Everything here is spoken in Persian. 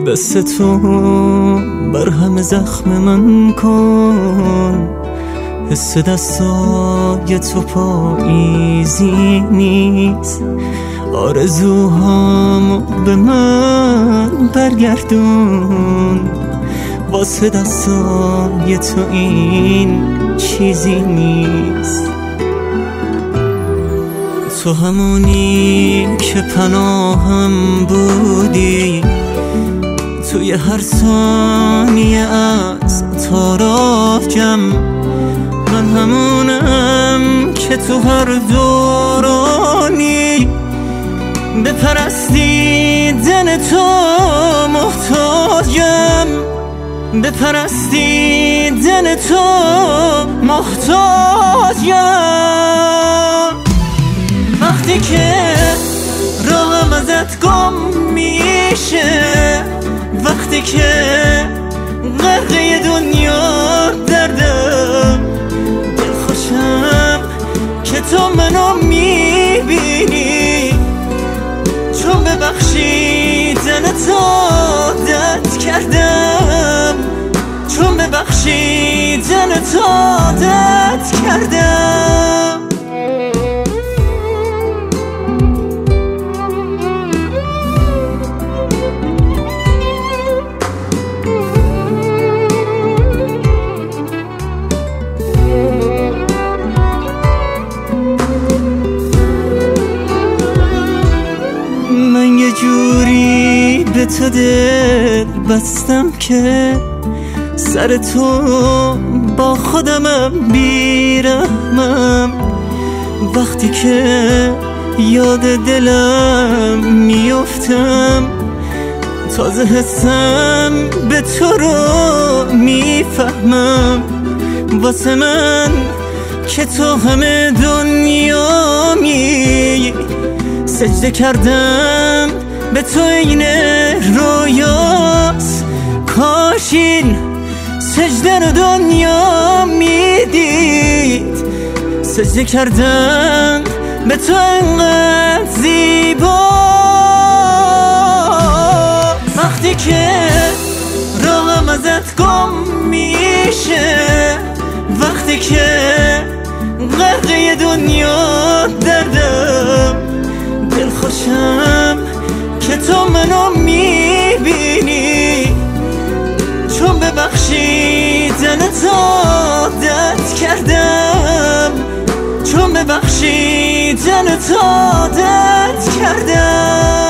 دست تو بر همه زخم من کن، حس دستای تو پاییزی نیست. آرزوهامو به من برگردون، واسه دستای تو این چیزی نیست. تو همونی که پناهم بودی توی هر ثانیه از تاراجم، من همونم که تو هر دورانی به پرستیدن تو محتاجم، به پرستیدن تو محتاجم. وقتی که راهم ازت گم میشه، وقتی که غرقه دنیا دردم، دلخوشم که تو منو میبینی، چون ببخشیدن تو عادت کردم، چون ببخشیدن تو عادت کردم. من یه جوری به تو دل بستم که سر تو با خودمم بیرحمم. وقتی که یاد دلم میفتم، تازه حسم به تو رو میفهمم. واسه من که تو همه دنیامی، سجده کردم به تو این رویاست. کاش این سجده رو دنیا میدید، سجده کردم به تو انقدر زیبا. وقتی که راهم ازت گم میشه، وقتی که غرقه دنیا دردم، دلخوشم که تو منو میبینی، چون ببخشیدن تو عادت کردم، چون ببخشیدن تو عادت کردم.